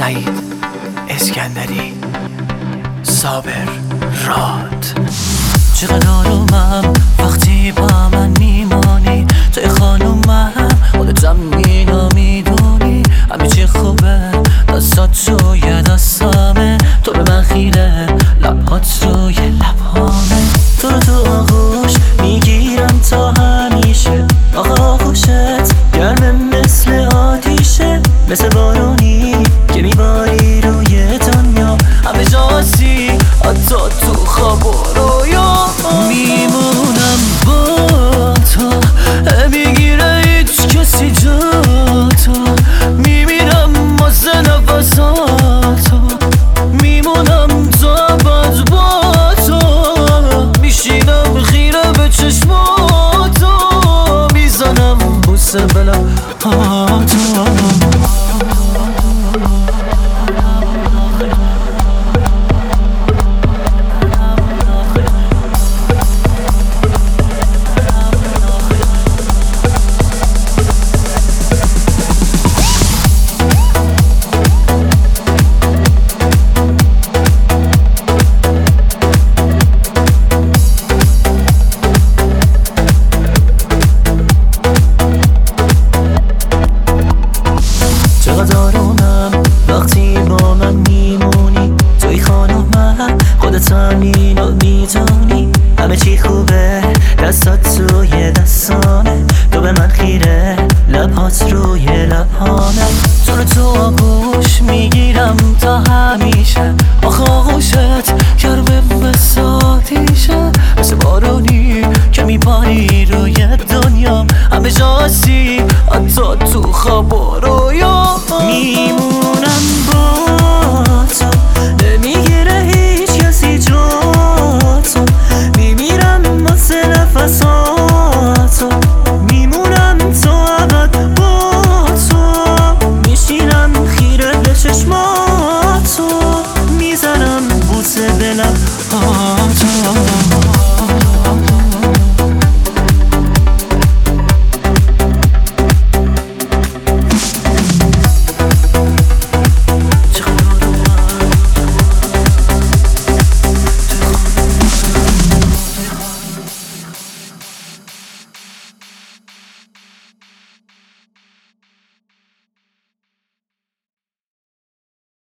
سعید اسکندری، صابر راد. چقدر آرومم وقتی با من میمانی، توی خانومم خودتم اینو میدونی. همه چی خوبه، دستات روی دستامه، تو به من خیره، لبهات روی لبهامه. تو رو تو آغوش میگیرم تا همیشه، آخه آغوشت گرمه مثل آتیشه، مثل بارونی که میباری روی دنیا. همه جاسی حتی تو خواب و رویا. میمونم با تو، میگیره هیچ کسی جا تو، میمیرم واسه نفساتو، میمونم تا بعد با تو، میشینم خیره به چشماتو، میزنم بوسه بلباتو. چقدر آرومم وقتی با من میمونی، توی خانومم خودت هم اینو میدونی. همه چی خوبه، دستات روی دستانه، تو به من خیره، لبهات روی لبهامه. تو رو تو آغوش میگیرم تا همیشه، آخه آغوشت گرمه مثل آتیشه، مثل بارونی که میباری روی دنیام. همه جاسی حتی تو خواب و رویا. میمونم با تو، نمیگیره هیچ کسی جا تو، میمیرم واسه نفساتو، میمونم تا ابد با تو، میشینم خیره به چشماتو، میزنم بوسه به لبهاتو.